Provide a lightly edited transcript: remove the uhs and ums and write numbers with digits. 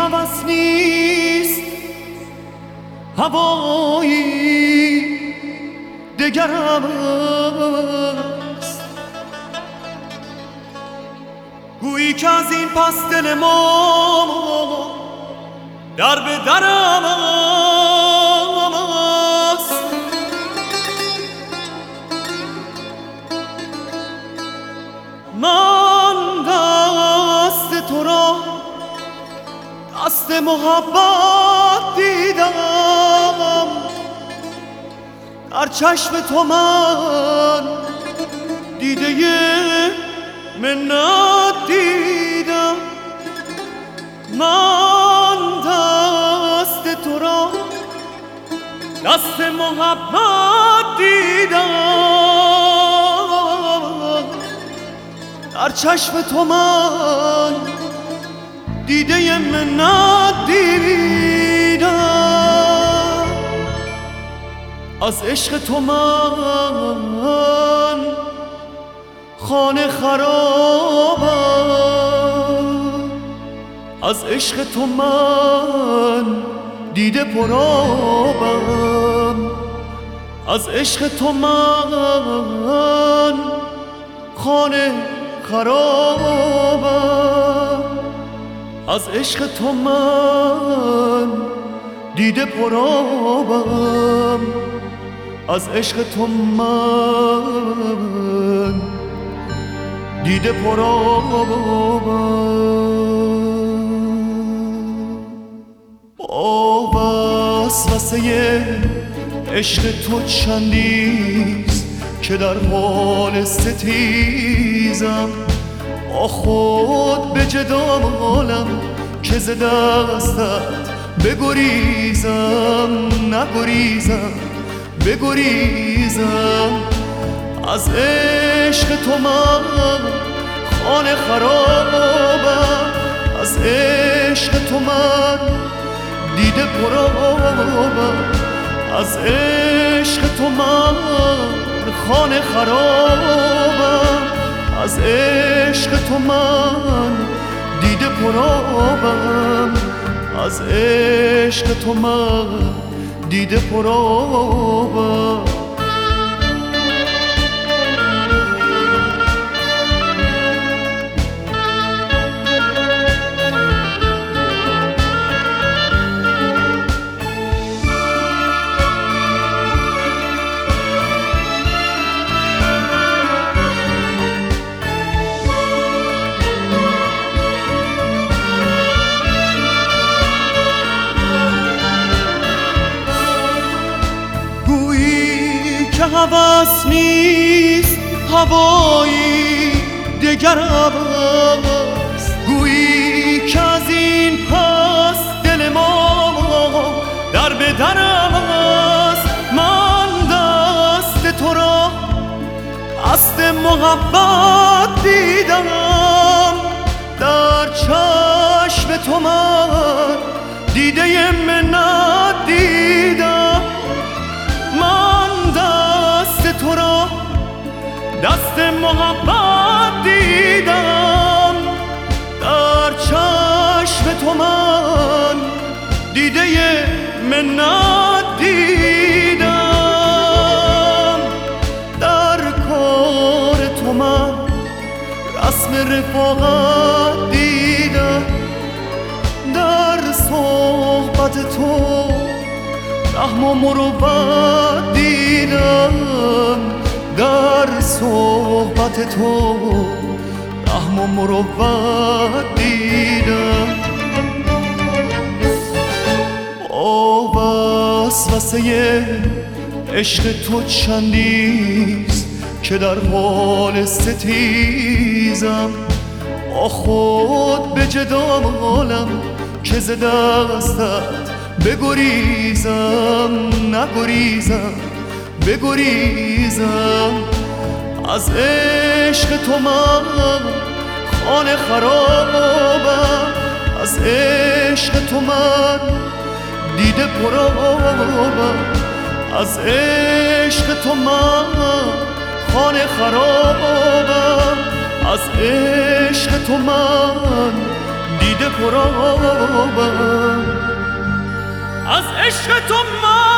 هوس نیست، هوایی دگر است. گویی که از این پس دل ما در به درم است. من دست تو را دست محبت دیدم، در چشم تو من دیده منت دیدم. من دست تو را دست محبت دیدم، در چشم تو من دیده منت دیدم. از عشق تو من خانه خرابم، از عشق تو من دیده پرآبم، از عشق تو من خانه خرابم، از عشق تو من دیده پرآبم، از عشق تو من دیده پرآبم. با وسوسه عشق تو چندیست که در حال ستیزم، با خود به جدالم که ز دستت بگریزم، نگریزم بگریزم. از عشق تو من خانه خرابم، از عشق تو من دیده پرآبم، از عشق تو من خانه خرابم، از عشق تو من دیده پرآبم، از عشق تو من دیده پرآبم. که هوس نیست، هوایی دگر است. گویی که از این پس دل ما در به درم است. من دست تو را دست محبت دیدم، در چشم تو من دیده منت دیدم. من دست تو را دست محبت دیدم، در چشم تو من دیده منت دیدم. در کار تو من رسم رفاقت دیدم، در صحبت تو رحم و مروت دیدم، در صحبت تو رحم و مروت دیدم. با وسوسه عشق تو چندیست که در حال ستیزم، با خود به جدالم که ز دستت بگریزم، نگریزم بگریزم. از عشق تو من خانه خرابم، از عشق تو من دیده پرآبم، از عشق تو من خانه خرابم، از عشق تو من دیده پرآبم از عشق تو من